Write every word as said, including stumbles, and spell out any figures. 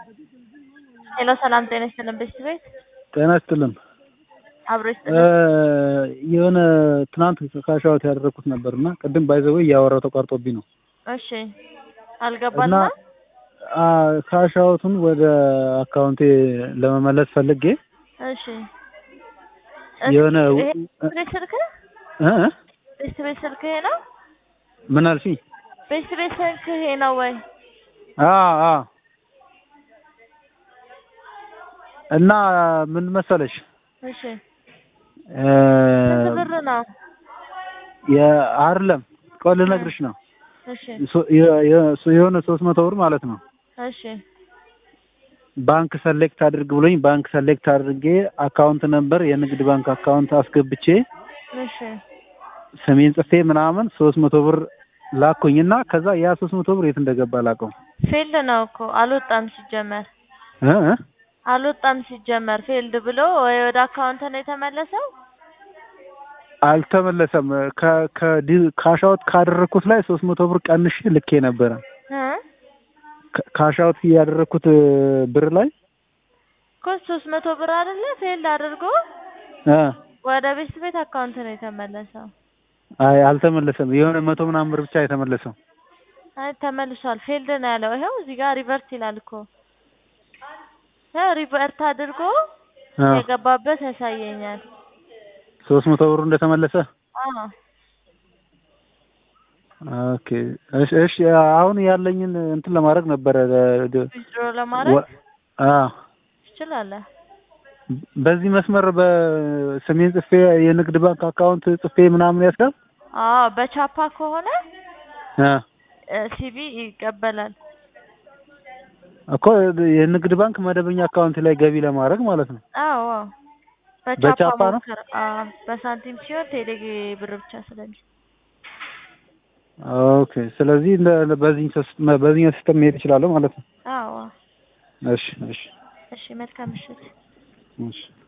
ሄሎ ሰላም ጤና ይስጥልን ቤት ቤት ጤና ይስጥልን አብሮ ይስጥልን የሆነ ትናንት ካሻውት ያደረኩት ነበርና ቅድም ባይዘው ያወራው ተቋርጦብኝ ነው እሺ አልገባና አ ካሻውቱን ወደ አካውንቴ ለመመለስ ፈልጌ እሺ የሆነ ቤት ስልክ እ ቤት ቤት ስልክ ነው ምን አልሽ ቤት ቤት ስልክ ነው ወይ አ አ እና ምን መሰለሽ እሺ እ ብር ነው የአርለም ቆል ነግርሽ ነው እሺ የሆነ ሶስት መቶ ብር ማለት ነው እሺ ባንክ ሰሌክት አድርግ ብሎኝ ባንክ ሰሌክት አድርጌ አካውንት ነበር የንግድ ባንክ አካውንት አስገብቼ እሺ ስሜን ጽፌ ምናምን ሶስት መቶ ብር ላኩኝና ከዛ ያ ሶስት መቶ ብር የት እንደገባ ላቀው ፌልድ ነው እኮ አልወጣም ሲጀመር እ እ አልወጣም ሲጀመር ፌልድ ብሎ ወይ ወደ አካውንት ነው የተመለሰው አልተመለሰም ከ ካሻውት ካደረኩት ላይ ሶስት መቶ ብር ቀንሽ ልኬ ነበር እ ካሻውት ያደረኩት ብር ላይ እኮ ሶስት መቶ ብር አይደለ ፌልድ አድርጎ እ ወደ ቤት ቤት አካውንት ነው የተመለሰው አይ አልተመለሰም የሆነ መቶ ምናምን ብር ብቻ የተመለሰው አይ ተመልሷል ፌልድ ነው ያለው ይሄው እዚህ ጋር ሪቨርስ ይላል እኮ ያ ሪቨርት አድርጎ የገባበት ያሳየኛል ሶስት መቶ ብር እንደተመለሰ አዎ ኦኬ እሺ እሺ አሁን ያለኝን እንትን ለማድረግ ነበር ዊዝድሮ ለማድረግ አዎ ይችላል በዚህ መስመር በሰሜን ጽፌ የንግድ ባንክ አካውንት ጽፌ ምናምን ያስገብ አዎ በቻፓ ከሆነ አ ሲቢ ይቀበላል እኮ የንግድ ባንክ መደበኛ አካውንት ላይ ገቢ ለማድረግ ማለት ነው አዎ በቻፓ ነው አዎ በሳንቲም ሲሆን ቴሌ ብር ብቻ ስለዚህ ኦኬ ስለዚህ በዚህ በዚህ ሲስተም መሄድ ይችላል ማለት ነው አዎ እሺ እሺ እሺ መልካም ምሽት እሺ